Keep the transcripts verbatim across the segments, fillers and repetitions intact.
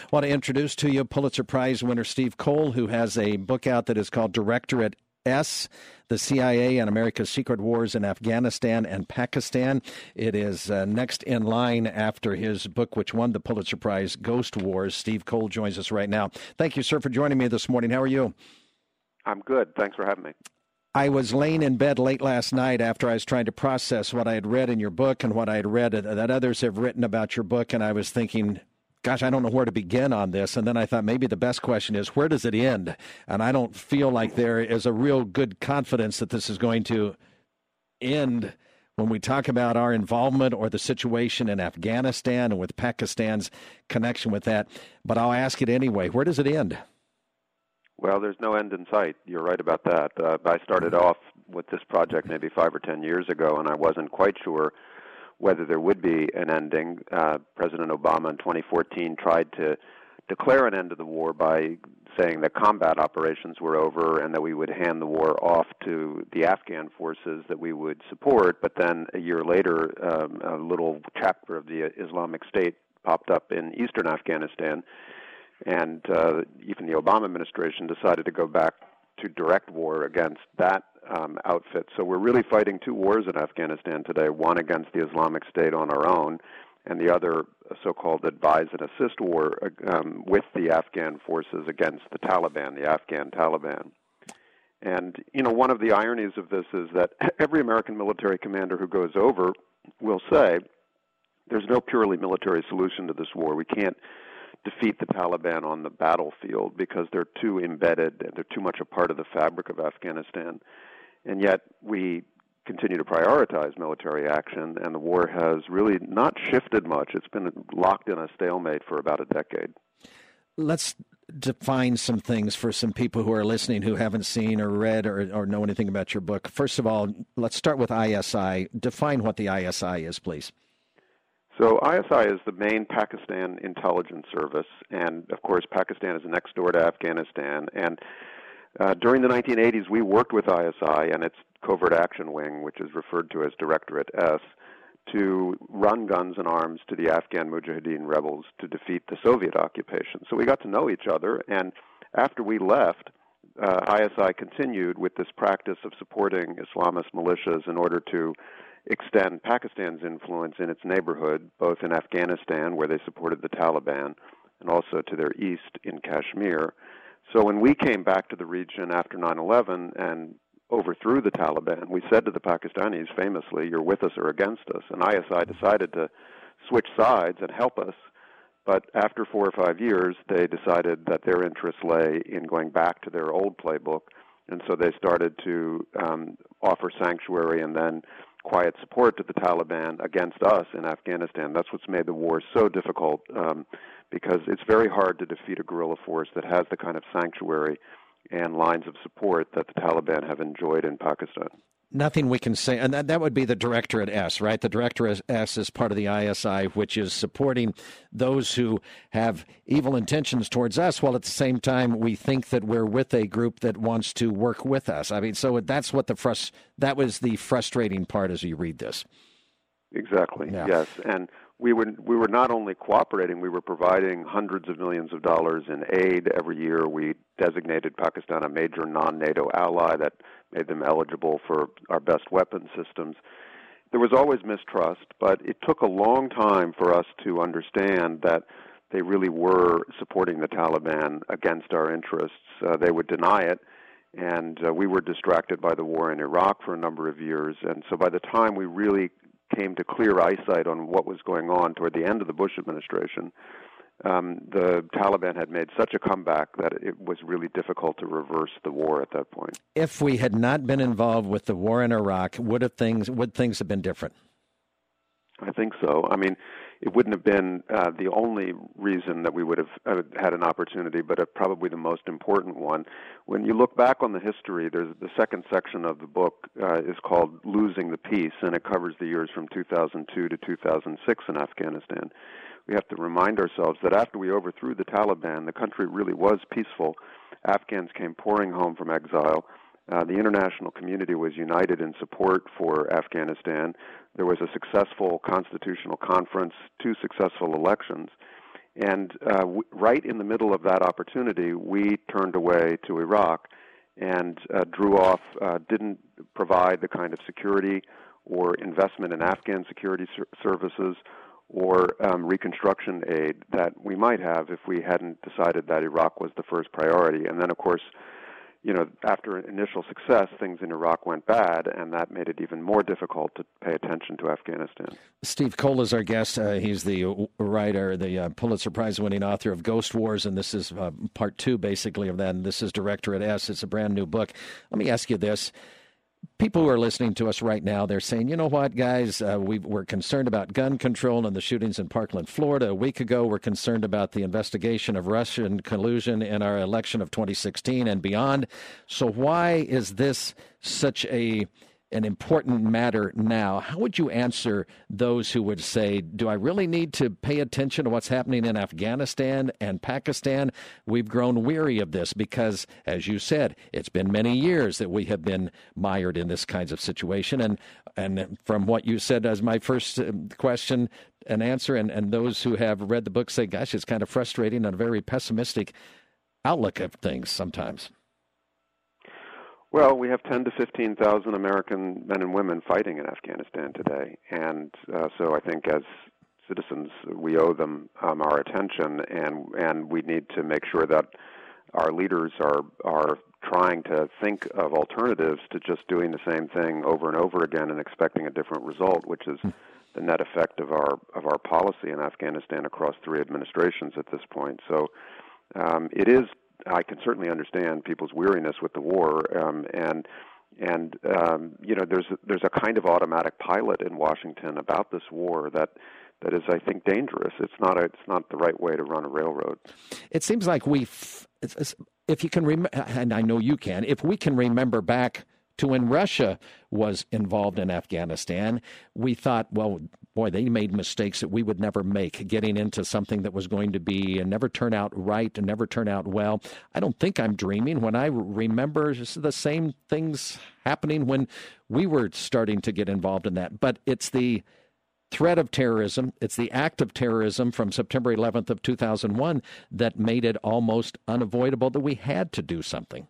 I want to introduce to you Pulitzer Prize winner Steve Coll, who has a book out that is called Directorate S, the C I A and America's Secret Wars in Afghanistan and Pakistan. It is uh, next in line after his book, which won the Pulitzer Prize, Ghost Wars. Steve Coll joins us right now. Thank you, sir, for joining me this morning. How are you? I'm good. Thanks for having me. I was laying in bed late last night after I was trying to process what I had read in your book and what I had read that others have written about your book, and I was thinking, gosh, I don't know where to begin on this. And then I thought maybe the best question is, where does it end? And I don't feel like there is a real good confidence that this is going to end when we talk about our involvement or the situation in Afghanistan and with Pakistan's connection with that. But I'll ask it anyway. Where does it end? Well, there's no end in sight. You're right about that. Uh, I started off with this project maybe five or ten years ago, and I wasn't quite sure whether there would be an ending. Uh, President Obama in twenty fourteen tried to declare an end to the war by saying that combat operations were over and that we would hand the war off to the Afghan forces that we would support. But then a year later, um, a little chapter of the Islamic State popped up in eastern Afghanistan, and uh, even the Obama administration decided to go back to direct war against that um, outfit. So we're really fighting two wars in Afghanistan today, one against the Islamic State on our own, and the other so-called advise and assist war um, with the Afghan forces against the Taliban, the Afghan Taliban. And, you know, one of the ironies of this is that every American military commander who goes over will say there's no purely military solution to this war. We can't defeat the Taliban on the battlefield because they're too embedded and they're too much a part of the fabric of Afghanistan. And yet we continue to prioritize military action, and the war has really not shifted much. It's been locked in a stalemate for about a decade. Let's define some things for some people who are listening who haven't seen or read or, or know anything about your book. First of all, let's start with I S I. Define what the I S I is, please. So I S I is the main Pakistan intelligence service, and of course Pakistan is next door to Afghanistan. And uh, during the nineteen eighties, we worked with I S I and its Covert Action Wing, which is referred to as Directorate S, to run guns and arms to the Afghan Mujahideen rebels to defeat the Soviet occupation. So we got to know each other, and after we left, uh, I S I continued with this practice of supporting Islamist militias in order to extend Pakistan's influence in its neighborhood, both in Afghanistan, where they supported the Taliban, and also to their east in Kashmir. So when we came back to the region after nine eleven and overthrew the Taliban, we said to the Pakistanis famously, you're with us or against us. And I S I decided to switch sides and help us. But after four or five years, they decided that their interests lay in going back to their old playbook. And so they started to um, offer sanctuary and then quiet support to the Taliban against us in Afghanistan. That's what's made the war so difficult, um, because it's very hard to defeat a guerrilla force that has the kind of sanctuary and lines of support that the Taliban have enjoyed in Pakistan. Nothing we can say, and that, that would be the Directorate S, right? The Directorate S is part of the I S I, which is supporting those who have evil intentions towards us, while at the same time we think that we're with a group that wants to work with us. I mean, so that's what the frust- that was the frustrating part as you read this. Exactly, yeah. Yes. And we were, we were not only cooperating, we were providing hundreds of millions of dollars in aid every year. We designated Pakistan a major non-NATO ally that made them eligible for our best weapon systems. There was always mistrust, but it took a long time for us to understand that they really were supporting the Taliban against our interests. Uh, they would deny it, and uh, we were distracted by the war in Iraq for a number of years. And so by the time we really came to clear eyesight on what was going on toward the end of the Bush administration, um, the Taliban had made such a comeback that it was really difficult to reverse the war at that point. If we had not been involved with the war in Iraq, would have things would things have been different? I think so. I mean, it wouldn't have been uh, the only reason that we would have uh, had an opportunity, but uh, probably the most important one. When you look back on the history, there's the second section of the book uh, is called Losing the Peace, and it covers the years from two thousand two to two thousand six in Afghanistan. We have to remind ourselves that after we overthrew the Taliban, the country really was peaceful. Afghans came pouring home from exile. Uh, the international community was united in support for Afghanistan. There was a successful constitutional conference, two successful elections, And uh, w- right in the middle of that opportunity, we turned away to Iraq and uh, drew off, uh, didn't provide the kind of security or investment in Afghan security ser- services or um, reconstruction aid that we might have if we hadn't decided that Iraq was the first priority. And then, of course, you know, after initial success, things in Iraq went bad, and that made it even more difficult to pay attention to Afghanistan. Steve Cole is our guest. Uh, he's the writer, the uh, Pulitzer Prize-winning author of Ghost Wars, and this is uh, part two, basically, of that. And this is Directorate S. It's a brand new book. Let me ask you this. People who are listening to us right now, they're saying, you know what, guys, uh, we, we're concerned about gun control and the shootings in Parkland, Florida. A week ago, we're concerned about the investigation of Russian collusion in our election of twenty sixteen and beyond. So why is this such a an important matter now? How would you answer those who would say, do I really need to pay attention to what's happening in Afghanistan and Pakistan? We've grown weary of this because, as you said, it's been many years that we have been mired in this kinds of situation. And and from what you said as my first question and answer, and, and those who have read the book say, gosh, it's kind of frustrating and a very pessimistic outlook of things sometimes. Well, we have ten to fifteen thousand American men and women fighting in Afghanistan today, and uh, so I think as citizens we owe them um, our attention, and and we need to make sure that our leaders are are trying to think of alternatives to just doing the same thing over and over again and expecting a different result, which is the net effect of our of our policy in Afghanistan across three administrations at this point. So um, it is. I can certainly understand people's weariness with the war, um, and and um, you know, there's there's a kind of automatic pilot in Washington about this war that that is, I think, dangerous. It's not a, it's not the right way to run a railroad. It seems like we, if you can remember, and I know you can, if we can remember back to when Russia was involved in Afghanistan, we thought, well, boy, they made mistakes that we would never make, getting into something that was going to be and never turn out right and never turn out well. I don't think I'm dreaming when I remember the same things happening when we were starting to get involved in that. But it's the threat of terrorism, it's the act of terrorism from September eleventh of two thousand one that made it almost unavoidable that we had to do something.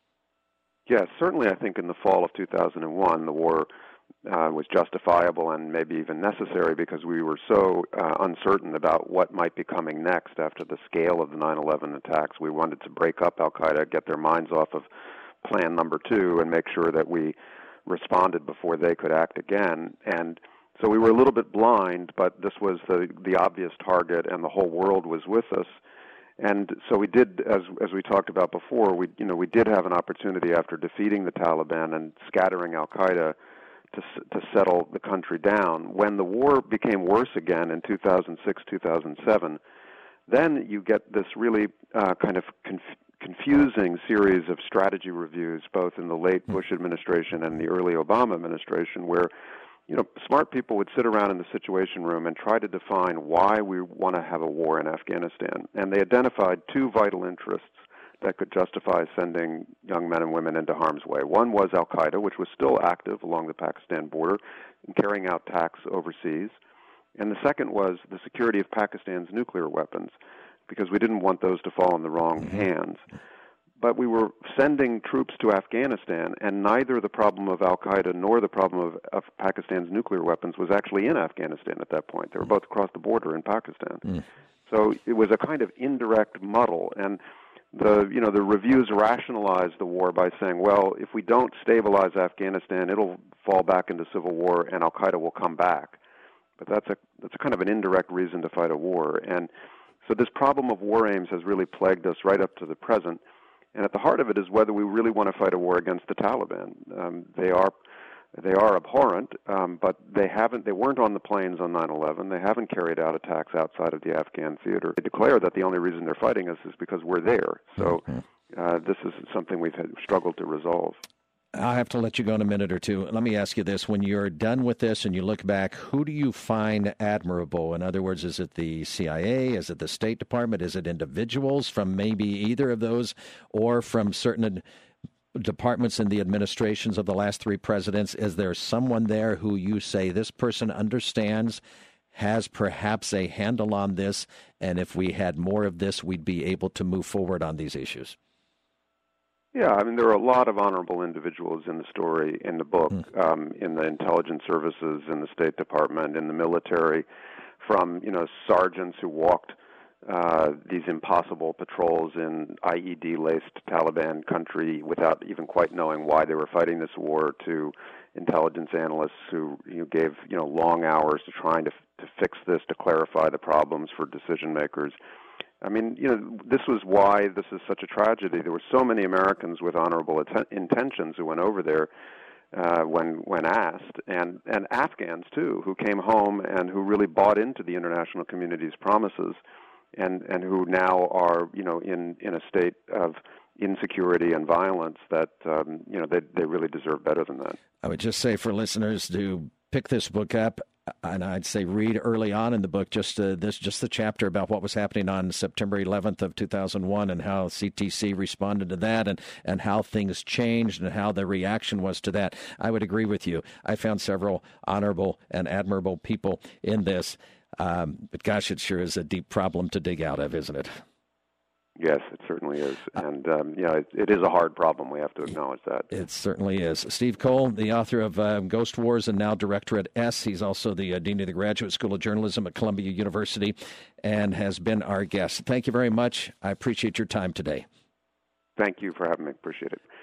Yes, certainly I think in the fall of two thousand one, the war uh, was justifiable and maybe even necessary because we were so uh, uncertain about what might be coming next after the scale of the nine eleven attacks. We wanted to break up al-Qaeda, get their minds off of plan number two, and make sure that we responded before they could act again. And so we were a little bit blind, but this was the, the obvious target, and the whole world was with us. And so we did, as as we talked about before, we you know we did have an opportunity after defeating the Taliban and scattering al-Qaeda to to settle the country down. When the war became worse again in two thousand six, two thousand seven, then you get this really uh, kind of conf- confusing series of strategy reviews, both in the late Bush administration and the early Obama administration, where you know, smart people would sit around in the Situation Room and try to define why we want to have a war in Afghanistan. And they identified two vital interests that could justify sending young men and women into harm's way. One was al-Qaeda, which was still active along the Pakistan border and carrying out attacks overseas. And the second was the security of Pakistan's nuclear weapons, because we didn't want those to fall in the wrong hands. But we were sending troops to Afghanistan, and neither the problem of al-Qaeda nor the problem of, of Pakistan's nuclear weapons was actually in Afghanistan at that point. They were both across the border in Pakistan. Mm. So it was a kind of indirect muddle. And the you know the reviews rationalized the war by saying, well, if we don't stabilize Afghanistan, it'll fall back into civil war, and al-Qaeda will come back. But that's a that's a kind of an indirect reason to fight a war. And so this problem of war aims has really plagued us right up to the present. And at the heart of it is whether we really want to fight a war against the Taliban. Um, they are they are abhorrent, um, but they haven't. They weren't on the planes on nine eleven. They haven't carried out attacks outside of the Afghan theater. They declare that the only reason they're fighting us is because we're there. So uh, this is something we've had, struggled to resolve. I'll have to let you go in a minute or two. Let me ask you this. When you're done with this and you look back, who do you find admirable? In other words, is it the C I A? Is it the State Department? Is it individuals from maybe either of those or from certain departments in the administrations of the last three presidents? Is there someone there who you say this person understands has perhaps a handle on this, and if we had more of this, we'd be able to move forward on these issues? Yeah, I mean, there are a lot of honorable individuals in the story, in the book, Mm. um, in the intelligence services, in the State Department, in the military, from, you know, sergeants who walked uh, these impossible patrols in I E D-laced Taliban country without even quite knowing why they were fighting this war, to intelligence analysts who, you know, gave, you know, long hours to trying to, to fix this, to clarify the problems for decision makers. I mean, you know, this was why this is such a tragedy. There were so many Americans with honorable atten- intentions who went over there uh, when when asked, and, and Afghans, too, who came home and who really bought into the international community's promises, and, and who now are, you know, in, in a state of insecurity and violence that, um, you know, they, they really deserve better than that. I would just say for listeners to pick this book up, and I'd say read early on in the book just uh, this just the chapter about what was happening on September eleventh of two thousand one and how C T C responded to that, and, and how things changed and how the reaction was to that. I would agree with you. I found several honorable and admirable people in this. Um, but gosh, it sure is a deep problem to dig out of, isn't it? Yes, it certainly is. And, um, yeah, it, it is a hard problem. We have to acknowledge that. It certainly is. Steve Coll, the author of uh, Ghost Wars and now director at S. He's also the uh, Dean of the Graduate School of Journalism at Columbia University and has been our guest. Thank you very much. I appreciate your time today. Thank you for having me. Appreciate it.